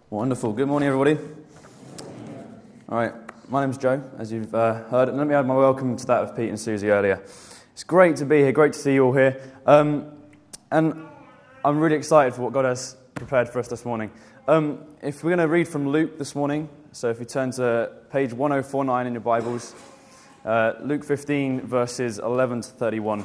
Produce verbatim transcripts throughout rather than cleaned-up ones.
Wonderful. Good morning, everybody. All right, my name's Joe, as you've uh, heard. And let me add my welcome to that of Pete and Susie earlier. It's great to be here, great to see you all here. Um, and I'm really excited for what God has prepared for us this morning. Um, if we're going to read from Luke this morning, so if you turn to page one oh four nine in your Bibles, uh, Luke fifteen, verses eleven to thirty-one.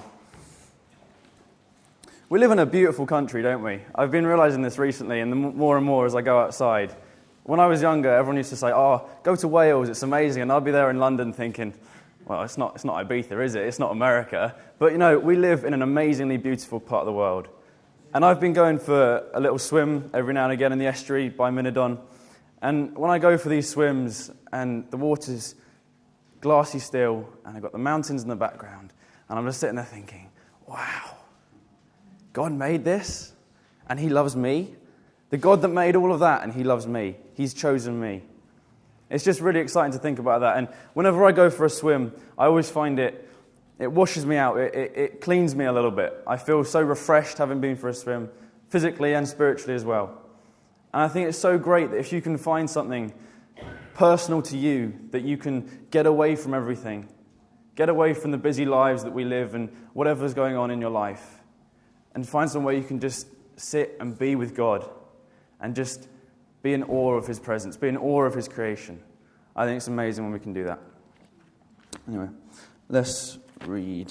We live in a beautiful country, don't we? I've been realizing this recently, and the more and more as I go outside. When I was younger, everyone used to say, oh, go to Wales, it's amazing. And I'd be there in London thinking, well, it's not, it's not Ibiza, is it? It's not America. But, you know, we live in an amazingly beautiful part of the world. And I've been going for a little swim every now and again in the estuary by Minadon. And when I go for these swims, and the water's glassy still, and I've got the mountains in the background, and I'm just sitting there thinking, wow. God made this, and He loves me. The God that made all of that, and He loves me. He's chosen me. It's just really exciting to think about that. And whenever I go for a swim, I always find it, it washes me out. It, it, it cleans me a little bit. I feel so refreshed having been for a swim, physically and spiritually as well. And I think it's so great that if you can find something personal to you, that you can get away from everything, get away from the busy lives that we live and whatever's going on in your life, and find somewhere you can just sit and be with God and just be in awe of His presence, be in awe of His creation. I think it's amazing when we can do that. Anyway, let's read.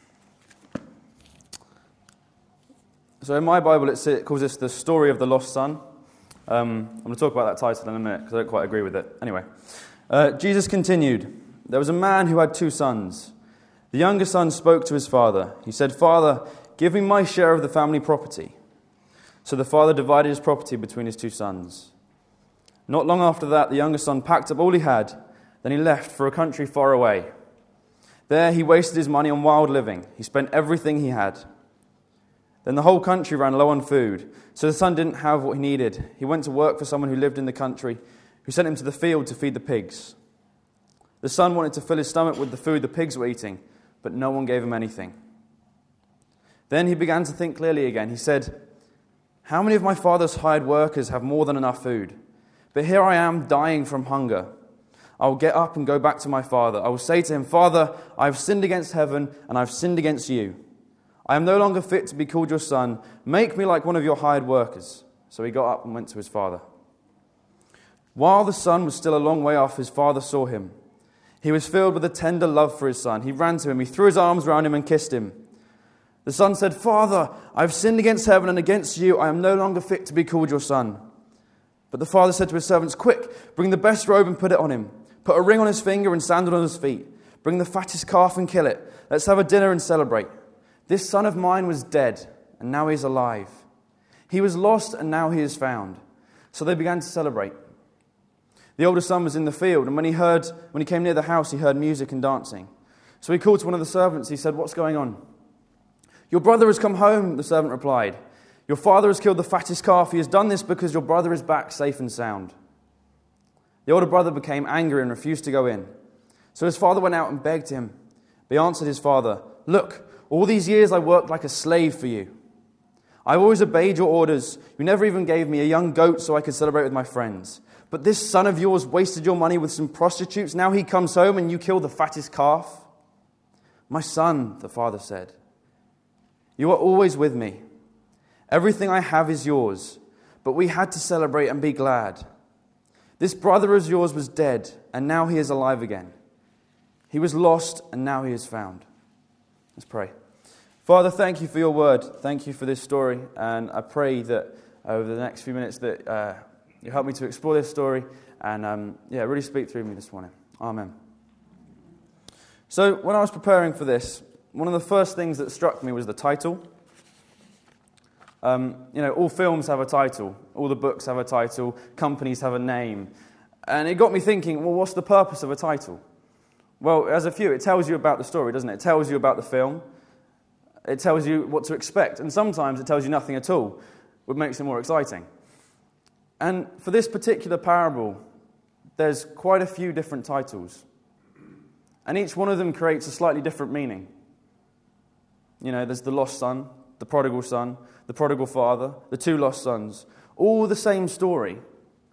So in my Bible, it calls this the story of the lost son. Um, I'm going to talk about that title in a minute because I don't quite agree with it. Anyway, uh, Jesus continued, there was a man who had two sons. The younger son spoke to his father. He said, Father, give me my share of the family property. So the father divided his property between his two sons. Not long after that, the younger son packed up all he had. Then he left for a country far away. There he wasted his money on wild living. He spent everything he had. Then the whole country ran low on food. So the son didn't have what he needed. He went to work for someone who lived in the country, who sent him to the field to feed the pigs. The son wanted to fill his stomach with the food the pigs were eating, but no one gave him anything. Then he began to think clearly again. He said, how many of my father's hired workers have more than enough food? But here I am dying from hunger. I will get up and go back to my father. I will say to him, Father, I have sinned against heaven and I have sinned against you. I am no longer fit to be called your son. Make me like one of your hired workers. So he got up and went to his father. While the son was still a long way off, his father saw him. He was filled with a tender love for his son. He ran to him. He threw his arms around him and kissed him. The son said, Father, I have sinned against heaven and against you. I am no longer fit to be called your son. But the father said to his servants, quick, bring the best robe and put it on him. Put a ring on his finger and sandal on his feet. Bring the fattest calf and kill it. Let's have a dinner and celebrate. This son of mine was dead, and now he is alive. He was lost, and now he is found. So they began to celebrate. The older son was in the field, and when he heard, when he came near the house, he heard music and dancing. So he called to one of the servants. He said, what's going on? Your brother has come home, the servant replied. Your father has killed the fattest calf. He has done this because your brother is back safe and sound. The older brother became angry and refused to go in. So his father went out and begged him. But he answered his father, look, all these years I worked like a slave for you. I always obeyed your orders. You never even gave me a young goat so I could celebrate with my friends. But this son of yours wasted your money with some prostitutes. Now he comes home and you kill the fattest calf. My son, the father said, you are always with me. Everything I have is yours, but we had to celebrate and be glad. This brother of yours was dead, and now he is alive again. He was lost, and now he is found. Let's pray. Father, thank you for your word. Thank you for this story, and I pray that over the next few minutes that uh, you help me to explore this story and um, yeah, really speak through me this morning. Amen. So when I was preparing for this, one of the first things that struck me was the title. Um, you know, all films have a title. All the books have a title. Companies have a name. And it got me thinking, well, what's the purpose of a title? Well, as a few, it tells you about the story, doesn't it? It tells you about the film. It tells you what to expect. And sometimes it tells you nothing at all, which makes it more exciting. And for this particular parable, there's quite a few different titles. And each one of them creates a slightly different meaning. You know, there's the lost son, the prodigal son, the prodigal father, the two lost sons. All the same story,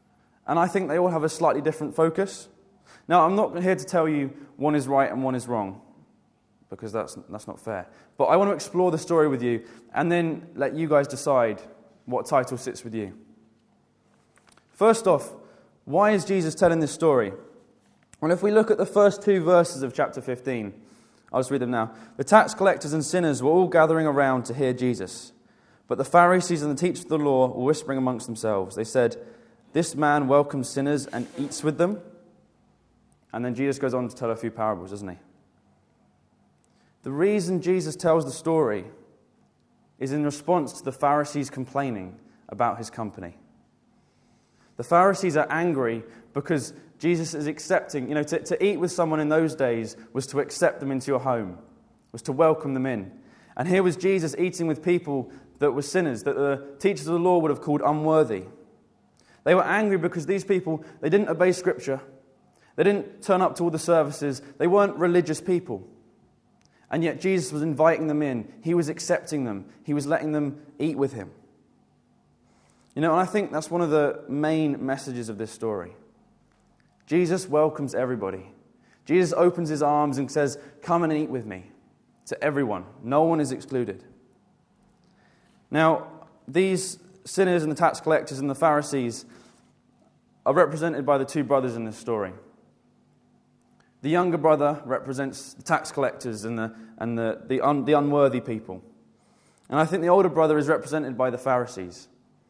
And I think they all have a slightly different focus. Now, I'm not here to tell you one is right and one is wrong, because that's that's not fair. But I want to explore the story with you and then let you guys decide what title sits with you. First off, why is Jesus telling this story? Well, if we look at the first two verses of chapter fifteen, I'll just read them now. The tax collectors and sinners were all gathering around to hear Jesus. But the Pharisees and the teachers of the law were whispering amongst themselves. They said, "This man welcomes sinners and eats with them." And then Jesus goes on to tell a few parables, doesn't he? The reason Jesus tells the story is in response to the Pharisees complaining about his company. The Pharisees are angry because Jesus is accepting, you know, to, to eat with someone in those days was to accept them into your home, was to welcome them in. And here was Jesus eating with people that were sinners, that the teachers of the law would have called unworthy. They were angry because these people, they didn't obey Scripture. They didn't turn up to all the services. They weren't religious people. And yet Jesus was inviting them in. He was accepting them. He was letting them eat with him. You know, and I think that's one of the main messages of this story. Jesus welcomes everybody. Jesus opens his arms and says, "Come and eat with me," to everyone. No one is excluded. Now, these sinners and the tax collectors and the Pharisees are represented by the two brothers in this story. The younger brother represents the tax collectors and the and the the, un, the unworthy people. And I think the older brother is represented by the Pharisees.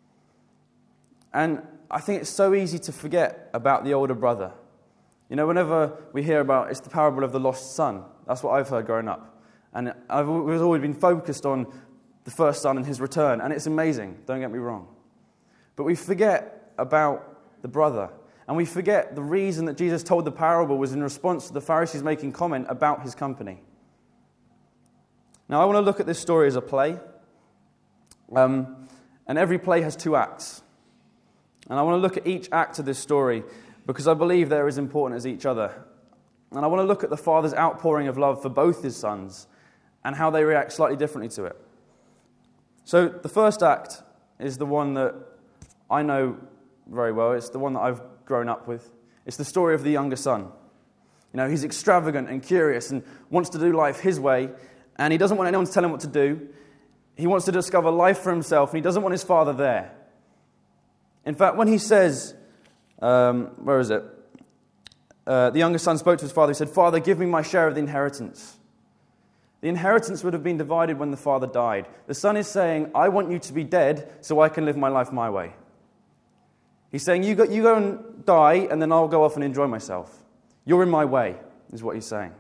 And I think it's so easy to forget about the older brother. You know, whenever we hear about, it's the parable of the lost son. That's what I've heard growing up. And I've we've always been focused on the first son and his return. And it's amazing, don't get me wrong. But we forget about the brother. And we forget the reason that Jesus told the parable was in response to the Pharisees making comment about his company. Now, I want to look at this story as a play. Um, and every play has two acts. And I want to look at each act of this story because I believe they're as important as each other. And I want to look at the Father's outpouring of love for both his sons and how they react slightly differently to it. So the first act is the one that I know very well. It's the one that I've grown up with. It's the story of the younger son. You know, he's extravagant and curious and wants to do life his way, and he doesn't want anyone to tell him what to do. He wants to discover life for himself, and he doesn't want his father there. In fact, when he says, um, where is it? Uh, the younger son spoke to his father. He said, "Father, give me my share of the inheritance." The inheritance would have been divided when the father died. The son is saying, "I want you to be dead so I can live my life my way." He's saying, you go, you go and die, and then I'll go off and enjoy myself. You're in my way, is what he's saying.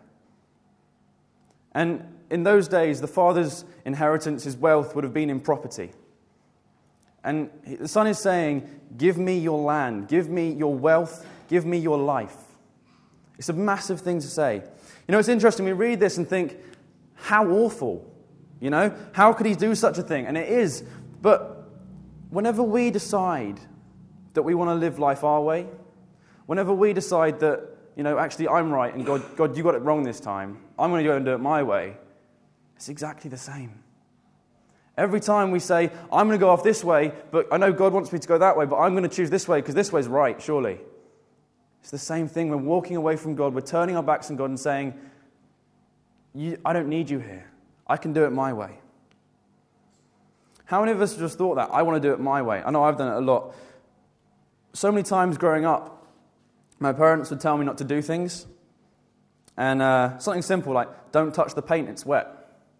And in those days, the father's inheritance, his wealth, would have been in property. And the son is saying, "Give me your land, give me your wealth, give me your life." It's a massive thing to say. You know, it's interesting, we read this and think, how awful, you know? How could he do such a thing? And it is, but whenever we decide that we want to live life our way, whenever we decide that, you know, actually I'm right and God, God, you got it wrong this time, I'm going to go and do it my way, it's exactly the same. Every time we say, I'm going to go off this way, but I know God wants me to go that way, but I'm going to choose this way because this way's right, surely. It's the same thing. We're walking away from God. We're turning our backs on God and saying, you, I don't need you here. I can do it my way. How many of us just thought that? I want to do it my way. I know I've done it a lot. So many times growing up, my parents would tell me not to do things. And uh, something simple like, don't touch the paint, it's wet.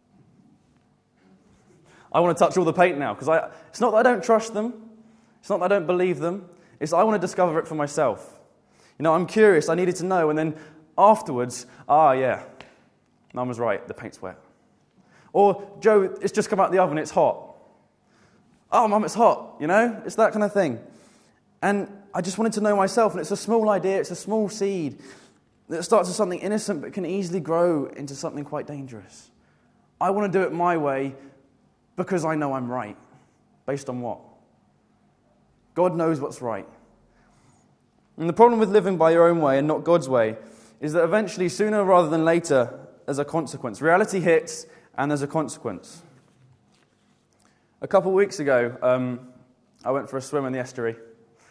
I want to touch all the paint now, because I, it's not that I don't trust them. It's not that I don't believe them. It's that I want to discover it for myself. You know, I'm curious, I needed to know, and then afterwards, ah, yeah, Mum was right, the paint's wet. Or, Joe, it's just come out the oven, it's hot. Oh, Mum, it's hot, you know? It's that kind of thing. And I just wanted to know myself, and it's a small idea, it's a small seed that starts as something innocent but can easily grow into something quite dangerous. I want to do it my way because I know I'm right. Based on what? God knows what's right. And the problem with living by your own way and not God's way is that eventually, sooner rather than later, there's a consequence. Reality hits, and there's a consequence. A couple of weeks ago, um, I went for a swim in the estuary.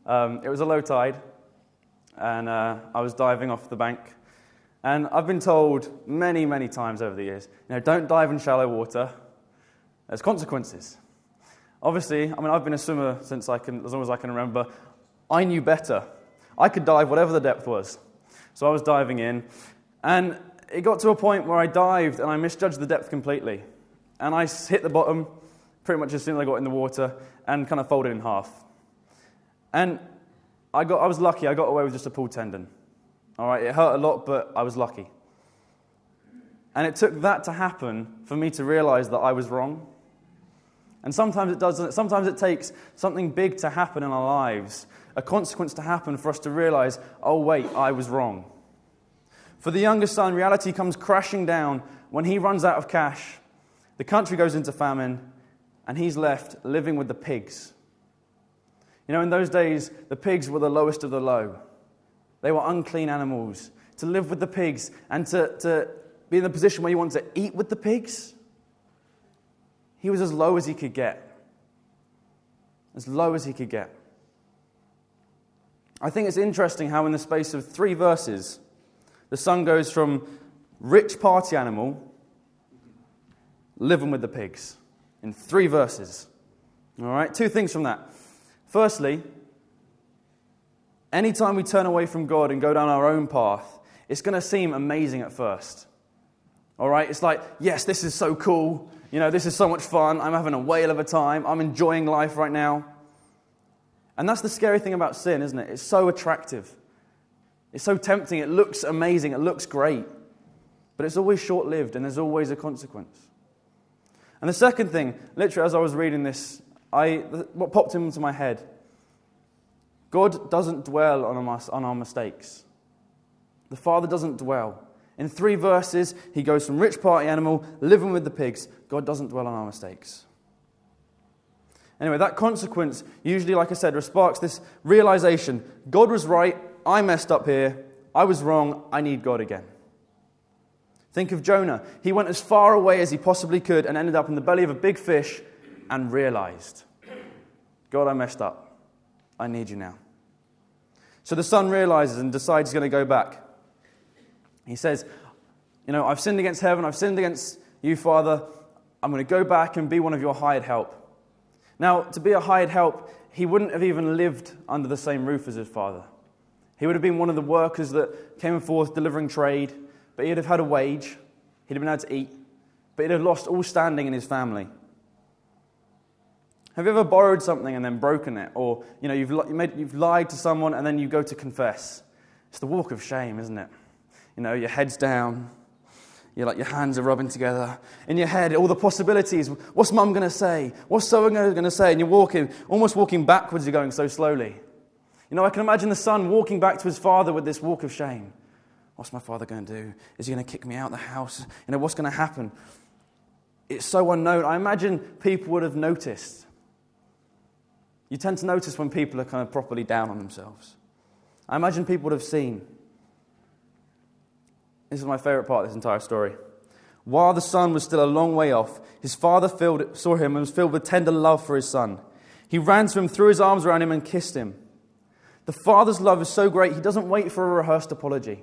Um, it was a low tide, and uh, I was diving off the bank. And I've been told many, many times over the years, you know, don't dive in shallow water. There's consequences. Obviously, I mean, I've been a swimmer since I can, as long as I can remember. I knew better. I could dive whatever the depth was. So I was diving in, and it got to a point where I dived and I misjudged the depth completely. And I hit the bottom pretty much as soon as I got in the water and kind of folded in half. And I got I was lucky. I got away with just a pulled tendon. All right, it hurt a lot, but I was lucky. And it took that to happen for me to realize that I was wrong. And sometimes it doesn't. Sometimes it takes something big to happen in our lives, a consequence to happen for us to realize, oh wait, I was wrong. For the younger son, reality comes crashing down when he runs out of cash. The country goes into famine, and he's left living with the pigs. You know, in those days, the pigs were the lowest of the low. They were unclean animals. To live with the pigs and to, to be in the position where you want to eat with the pigs, he was as low as he could get. As low as he could get. I think it's interesting how in the space of three verses, the son goes from rich party animal, living with the pigs. In three verses. All right, two things from that. Firstly, anytime we turn away from God and go down our own path, it's going to seem amazing at first. All right, it's like, yes, this is so cool. You know, this is so much fun. I'm having a whale of a time. I'm enjoying life right now. And that's the scary thing about sin, isn't it? It's so attractive. It's so tempting. It looks amazing. It looks great. But it's always short-lived, and there's always a consequence. And the second thing, literally as I was reading this, I what popped into my head, God doesn't dwell on our, on our mistakes. The Father doesn't dwell. In three verses, he goes from rich party animal, living with the pigs. God doesn't dwell on our mistakes. Anyway, that consequence usually, like I said, sparks this realization. God was right. I messed up here. I was wrong. I need God again. Think of Jonah. He went as far away as he possibly could and ended up in the belly of a big fish and realized, God, I messed up. I need you now. So the son realizes and decides he's going to go back. He says, you know, I've sinned against heaven. I've sinned against you, Father. I'm going to go back and be one of your hired help. Now, to be a hired help, he wouldn't have even lived under the same roof as his father. He would have been one of the workers that came forth delivering trade, but he'd have had a wage. He'd have been able to eat, but he'd have lost all standing in his family. Have you ever borrowed something and then broken it? Or, you know, you've, you made, you've lied to someone and then you go to confess. It's the walk of shame, isn't it? You know, your head's down. You're like, your hands are rubbing together. In your head, all the possibilities. What's mum going to say? What's so going to say? And you're walking, almost walking backwards, you're going so slowly. You know, I can imagine the son walking back to his father with this walk of shame. What's my father going to do? Is he going to kick me out of the house? You know, what's going to happen? It's so unknown. I imagine people would have noticed. You tend to notice when people are kind of properly down on themselves. I imagine people would have seen. This is my favorite part of this entire story. While the son was still a long way off, his father filled, saw him and was filled with tender love for his son. He ran to him, threw his arms around him, and kissed him. The father's love is so great, he doesn't wait for a rehearsed apology.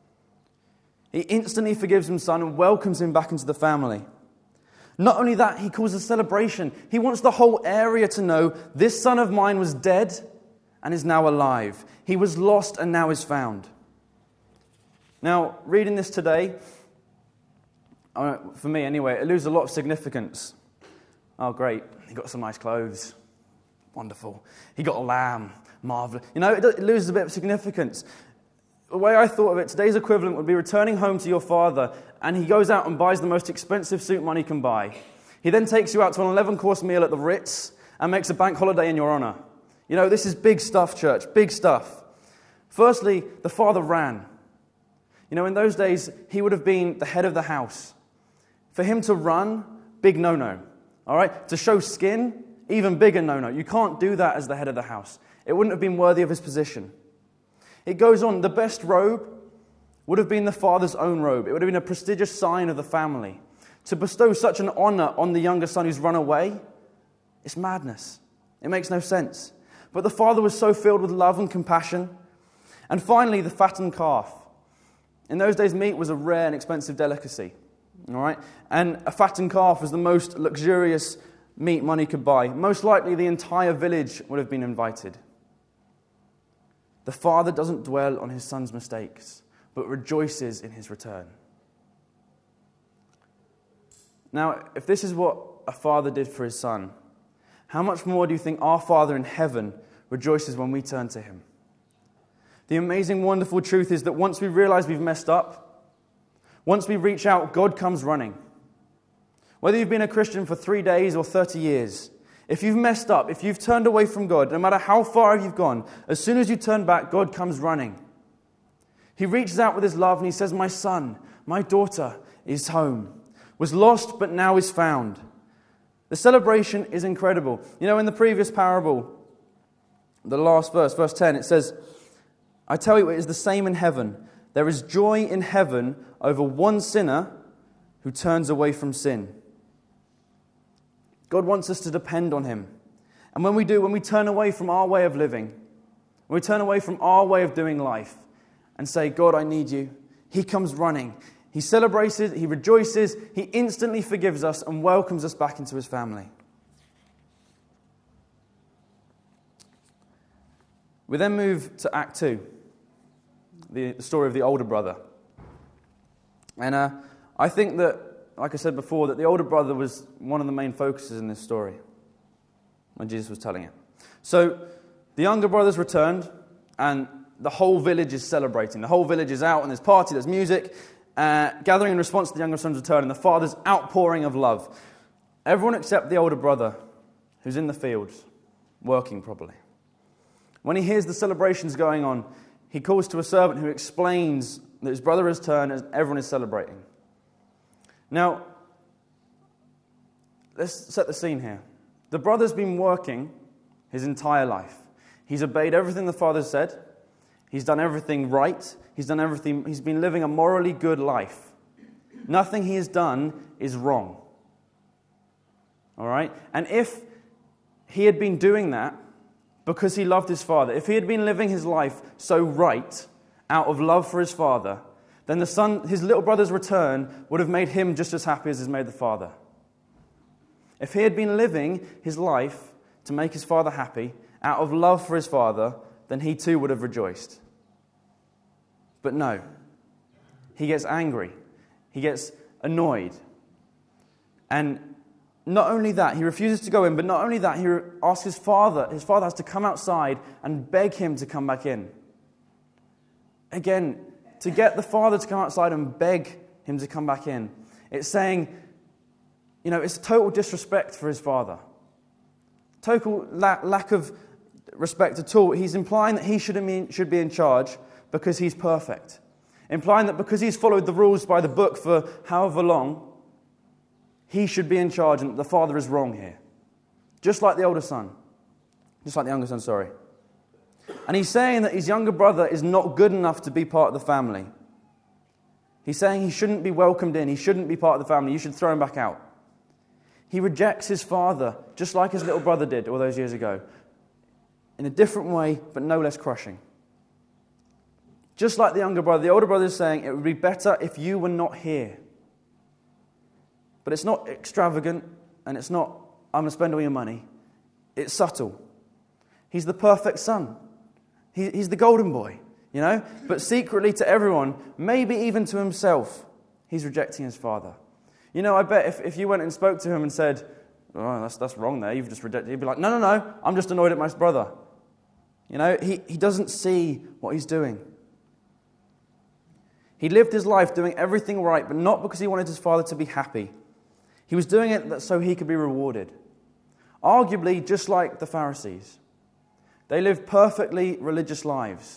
He instantly forgives his son and welcomes him back into the family. Not only that, he calls a celebration. He wants the whole area to know this son of mine was dead and is now alive. He was lost and now is found. Now, reading this today, for me anyway, it loses a lot of significance. Oh, great. He got some nice clothes. Wonderful. He got a lamb. Marvelous. You know, it loses a bit of significance. The way I thought of it, today's equivalent would be returning home to your father, and he goes out and buys the most expensive suit money can buy. He then takes you out to an eleven-course meal at the Ritz and makes a bank holiday in your honor. You know, this is big stuff, church, big stuff. Firstly, the father ran. You know, in those days, he would have been the head of the house. For him to run, big no-no. All right? To show skin, even bigger no-no. You can't do that as the head of the house. It wouldn't have been worthy of his position. It goes on, the best robe would have been the father's own robe. It would have been a prestigious sign of the family. To bestow such an honor on the younger son who's run away, it's madness. It makes no sense. But the father was so filled with love and compassion. And finally, the fattened calf. In those days, meat was a rare and expensive delicacy. All right? And a fattened calf was the most luxurious meat money could buy. Most likely, the entire village would have been invited. The father doesn't dwell on his son's mistakes, but rejoices in his return. Now, if this is what a father did for his son, how much more do you think our Father in heaven rejoices when we turn to him? The amazing, wonderful truth is that once we realize we've messed up, once we reach out, God comes running. Whether you've been a Christian for three days or thirty years, if you've messed up, if you've turned away from God, no matter how far you've gone, as soon as you turn back, God comes running. He reaches out with his love and he says, my son, my daughter is home. Was lost, but now is found. The celebration is incredible. You know, in the previous parable, the last verse, verse ten, it says, I tell you, it is the same in heaven. There is joy in heaven over one sinner who turns away from sin. God wants us to depend on him. And when we do, when we turn away from our way of living, when we turn away from our way of doing life and say, God, I need you, he comes running. He celebrates it, he rejoices, he instantly forgives us and welcomes us back into his family. We then move to Act two, the, the story of the older brother. And uh, I think that, like I said before, that the older brother was one of the main focuses in this story when Jesus was telling it. So the younger brothers returned, and the whole village is celebrating. The whole village is out, and there's party, there's music, uh, gathering in response to the younger son's return, and the father's outpouring of love. Everyone except the older brother, who's in the fields, working probably. When he hears the celebrations going on, he calls to a servant who explains that his brother has turned and everyone is celebrating. Now, let's set the scene here. The brother's been working his entire life. He's obeyed everything the father said. He's done everything right. He's done everything. He's been living a morally good life. Nothing he has done is wrong. All right? And if he had been doing that because he loved his father, if he had been living his life so right out of love for his father, then the son, his little brother's return would have made him just as happy as it's made the father. If he had been living his life to make his father happy out of love for his father, then he too would have rejoiced. But no, he gets angry, he gets annoyed. And not only that, he refuses to go in, but not only that, he asks his father, his father has to come outside and beg him to come back in. Again, to get the father to come outside and beg him to come back in, it's saying, you know, it's total disrespect for his father. Total la- lack of respect at all. He's implying that he should be, should be in charge because he's perfect. Implying that because he's followed the rules by the book for however long, he should be in charge and the father is wrong here. Just like the older son. Just like the younger son, sorry. And he's saying that his younger brother is not good enough to be part of the family. He's saying he shouldn't be welcomed in. He shouldn't be part of the family. You should throw him back out. He rejects his father, just like his little brother did all those years ago. In a different way, but no less crushing. Just like the younger brother, the older brother is saying, it would be better if you were not here. But it's not extravagant, and it's not, I'm going to spend all your money. It's subtle. He's the perfect son. He, he's the golden boy, you know? But secretly to everyone, maybe even to himself, he's rejecting his father. You know, I bet if, if you went and spoke to him and said, oh, that's, that's wrong there, you've just rejected, he'd be like, no, no, no, I'm just annoyed at my brother. You know, he, he doesn't see what he's doing. He lived his life doing everything right, but not because he wanted his father to be happy. He was doing it so he could be rewarded. Arguably, just like the Pharisees. They lived perfectly religious lives.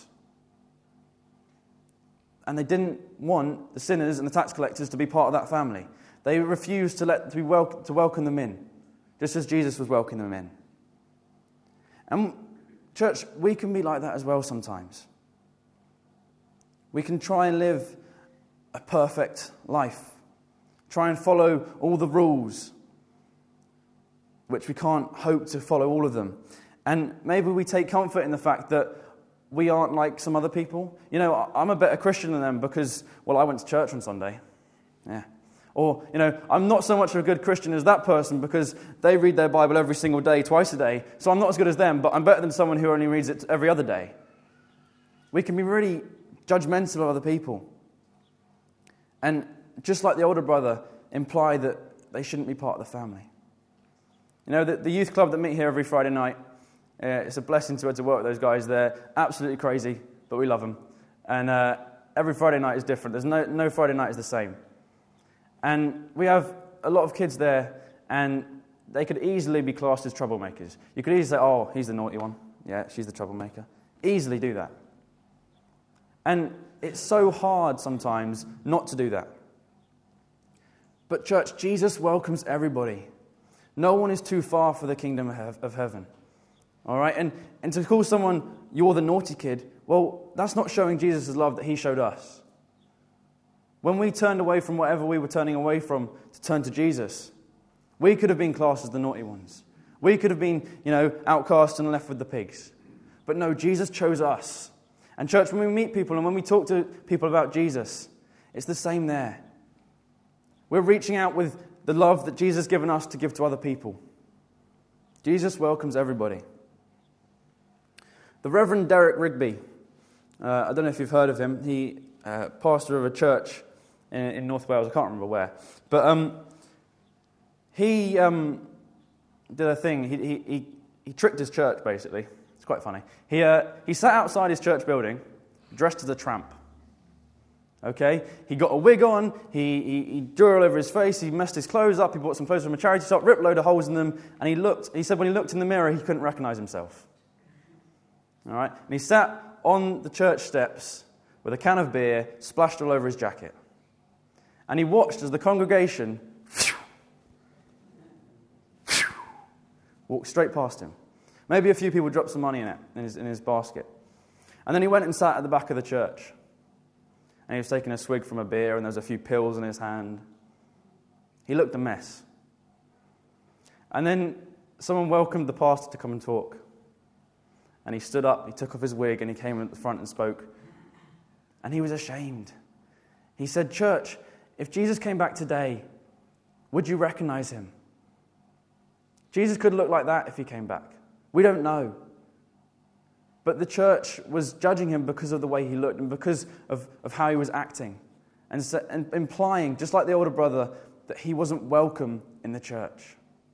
And they didn't want the sinners and the tax collectors to be part of that family. They refused to let to, be wel- to welcome them in, just as Jesus was welcoming them in. And church, we can be like that as well sometimes. We can try and live a perfect life. Try and follow all the rules, which we can't hope to follow all of them. And maybe we take comfort in the fact that we aren't like some other people. You know, I'm a better Christian than them because, well, I went to church on Sunday. Yeah. Or, you know, I'm not so much of a good Christian as that person because they read their Bible every single day, twice a day. So I'm not as good as them, but I'm better than someone who only reads it every other day. We can be really judgmental of other people. And just like the older brother, imply that they shouldn't be part of the family. You know, the, the youth club that meet here every Friday night, uh, it's a blessing to be able to work with those guys. They're absolutely crazy, but we love them. And uh, every Friday night is different. There's no, no Friday night is the same. And we have a lot of kids there, and they could easily be classed as troublemakers. You could easily say, oh, he's the naughty one. Yeah, she's the troublemaker. Easily do that. And it's so hard sometimes not to do that. But church, Jesus welcomes everybody. No one is too far for the kingdom of heaven. All right? And, and to call someone, you're the naughty kid, well, that's not showing Jesus' love that he showed us. When we turned away from whatever we were turning away from to turn to Jesus, we could have been classed as the naughty ones. We could have been, you know, outcast and left with the pigs. But no, Jesus chose us. And church, when we meet people and when we talk to people about Jesus, it's the same there. We're reaching out with the love that Jesus has given us to give to other people. Jesus welcomes everybody. The Reverend Derek Rigby, uh, I don't know if you've heard of him. He uh, pastor of a church in, in North Wales. I can't remember where. But um, he um, did a thing. He, he, he, he tricked his church, basically. It's quite funny. He, uh, he sat outside his church building, dressed as a tramp. Okay? He got a wig on, he, he, he drew all over his face, he messed his clothes up, he bought some clothes from a charity shop, ripped a load of holes in them, and he looked, he said when he looked in the mirror, he couldn't recognize himself. All right? And he sat on the church steps with a can of beer splashed all over his jacket. And he watched as the congregation walked straight past him. Maybe a few people dropped some money in it, in his, in his basket. And then he went and sat at the back of the church. And he was taking a swig from a beer, and there was a few pills in his hand. He looked a mess. And then someone welcomed the pastor to come and talk. And he stood up, he took off his wig, and he came at the front and spoke. And he was ashamed. He said, "Church, if Jesus came back today, would you recognize him?" Jesus could look like that if he came back. We don't know. But the church was judging him because of the way he looked and because of, of how he was acting. And, so, and implying, just like the older brother, that he wasn't welcome in the church.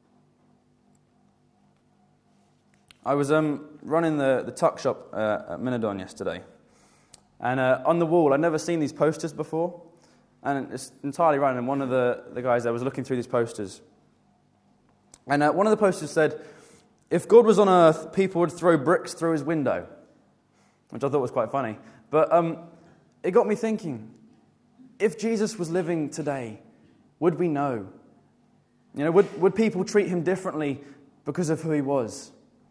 I was um, running the, the tuck shop uh, at Minadon yesterday. And uh, on the wall, I'd never seen these posters before. And it's entirely random. And one of the, the guys there was looking through these posters. And uh, one of the posters said, "If God was on earth, people would throw bricks through his window," which I thought was quite funny. But um, it got me thinking, if Jesus was living today, would we know? You know, would, would people treat him differently because of who he was?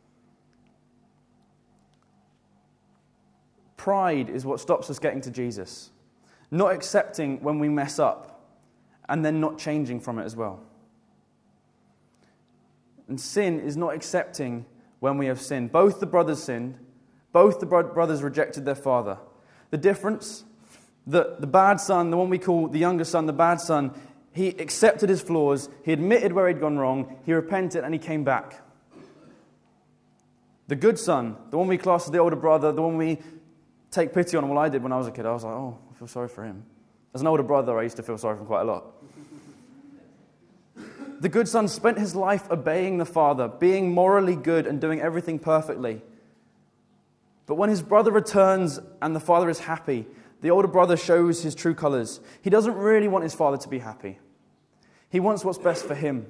Pride is what stops us getting to Jesus. Not accepting when we mess up and then not changing from it as well. And sin is not accepting when we have sinned. Both the brothers sinned. Both the bro- brothers rejected their father. The difference, the, the bad son, the one we call the younger son, the bad son, he accepted his flaws. He admitted where he'd gone wrong. He repented and he came back. The good son, the one we class as the older brother, the one we take pity on. Well, I did when I was a kid. I was like, oh, I feel sorry for him. As an older brother, I used to feel sorry for him quite a lot. The good son spent his life obeying the father, being morally good and doing everything perfectly. But when his brother returns and the father is happy, the older brother shows his true colors. He doesn't really want his father to be happy. He wants what's best for him.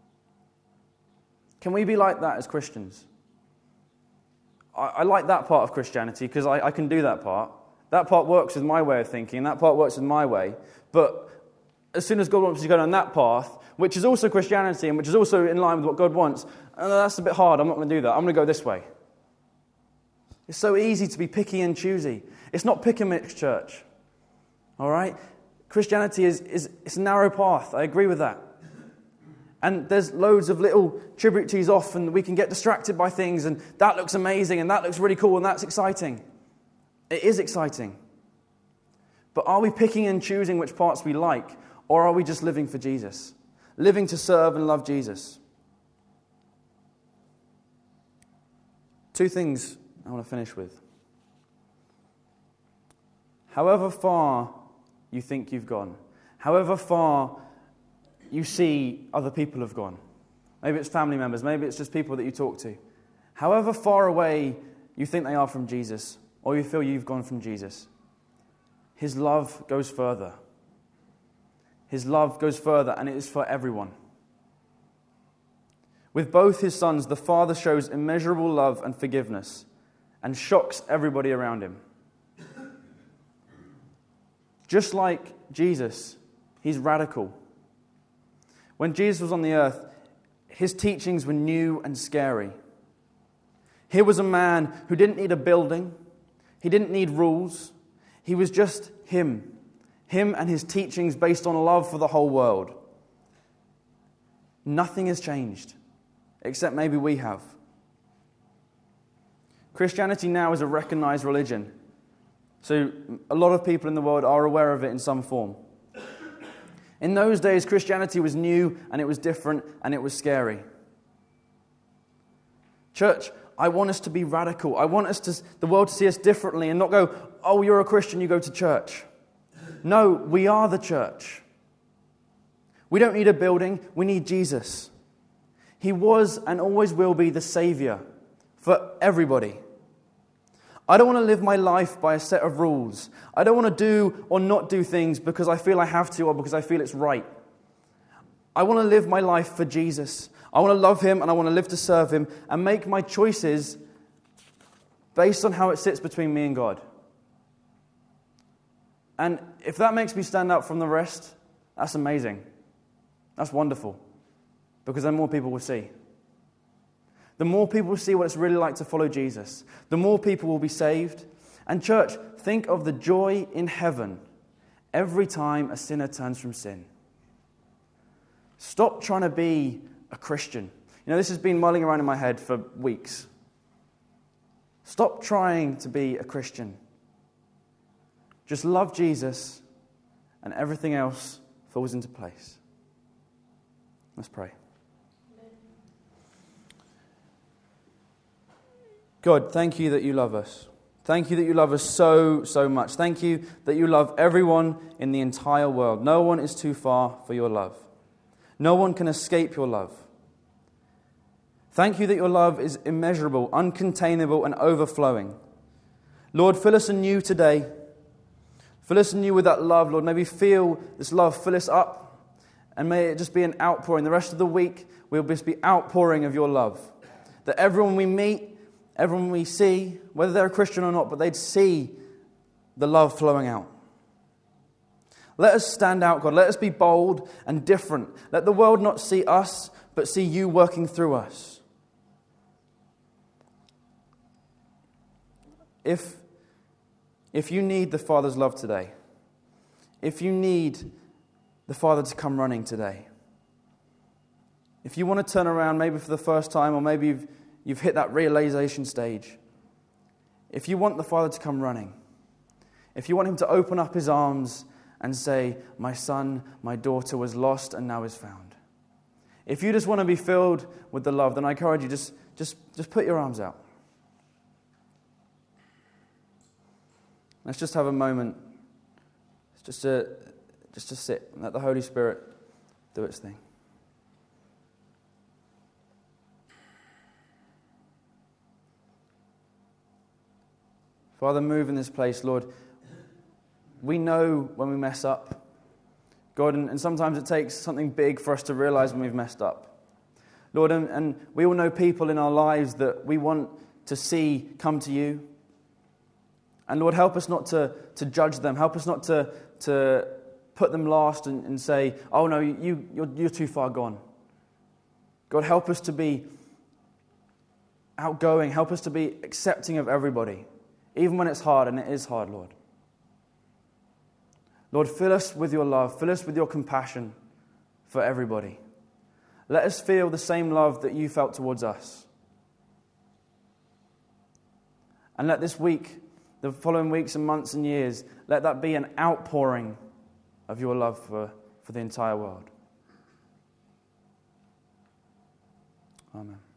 Can we be like that as Christians? I, I like that part of Christianity because I, I can do that part. That part works with my way of thinking. That part works with my way. But as soon as God wants you to go down that path, which is also Christianity and which is also in line with what God wants, oh, that's a bit hard. I'm not going to do that. I'm going to go this way. It's so easy to be picky and choosy. It's not pick and mix, church. All right? Christianity is, is it's a narrow path. I agree with that. And there's loads of little tributaries off, and we can get distracted by things, and that looks amazing, and that looks really cool, and that's exciting. It is exciting. But are we picking and choosing which parts we like, or are we just living for Jesus? Living to serve and love Jesus? Two things I want to finish with. However far you think you've gone, however far you see other people have gone, maybe it's family members, maybe it's just people that you talk to, however far away you think they are from Jesus, or you feel you've gone from Jesus, His love goes further. His love goes further, and it is for everyone. With both His sons, the Father shows immeasurable love and forgiveness and shocks everybody around Him. Just like Jesus, He's radical. When Jesus was on the earth, His teachings were new and scary. Here was a man who didn't need a building. He didn't need rules. He was just Him. Him and His teachings based on love for the whole world. Nothing has changed, except maybe we have. Christianity now is a recognized religion. So a lot of people in the world are aware of it in some form. In those days, Christianity was new, and it was different, and it was scary. Church, I want us to be radical. I want us to, the world to see us differently and not go, oh, you're a Christian, you go to church. No, we are the church. We don't need a building, we need Jesus. He was and always will be the Savior for everybody. I don't want to live my life by a set of rules. I don't want to do or not do things because I feel I have to or because I feel it's right. I want to live my life for Jesus. I want to love Him and I want to live to serve Him and make my choices based on how it sits between me and God. And if that makes me stand out from the rest, that's amazing. That's wonderful. Because then more people will see. The more people see what it's really like to follow Jesus, the more people will be saved. And church, think of the joy in heaven every time a sinner turns from sin. Stop trying to be a Christian. You know, this has been mulling around in my head for weeks. Stop trying to be a Christian. Just love Jesus and everything else falls into place. Let's pray. God, thank you that you love us. Thank you that you love us so, so much. Thank you that you love everyone in the entire world. No one is too far for your love. No one can escape your love. Thank you that your love is immeasurable, uncontainable, and overflowing. Lord, fill us anew today. Fill us anew with that love, Lord. May we feel this love fill us up, and may it just be an outpouring. The rest of the week, we'll just be outpouring of your love. That everyone we meet, everyone we see, whether they're a Christian or not, but they'd see the love flowing out. Let us stand out, God. Let us be bold and different. Let the world not see us, but see you working through us. If, if you need the Father's love today, if you need the Father to come running today, if you want to turn around maybe for the first time, or maybe you've You've hit that realization stage. If you want the Father to come running, if you want Him to open up His arms and say, my son, my daughter was lost and now is found. If you just want to be filled with the love, then I encourage you, just, just, just put your arms out. Let's just have a moment just to, just to sit and let the Holy Spirit do its thing. Father, move in this place, Lord. We know when we mess up, God, and, and sometimes it takes something big for us to realize when we've messed up. Lord, and, and we all know people in our lives that we want to see come to you. And Lord, help us not to, to judge them. Help us not to, to put them last and, and say, oh no, you, you're, you're too far gone. God, help us to be outgoing. Help us to be accepting of everybody. Even when it's hard, and it is hard, Lord. Lord, fill us with your love. Fill us with your compassion for everybody. let us feel the same love that you felt towards us. And let this week, the following weeks and months and years, let that be an outpouring of your love for, for the entire world. Amen.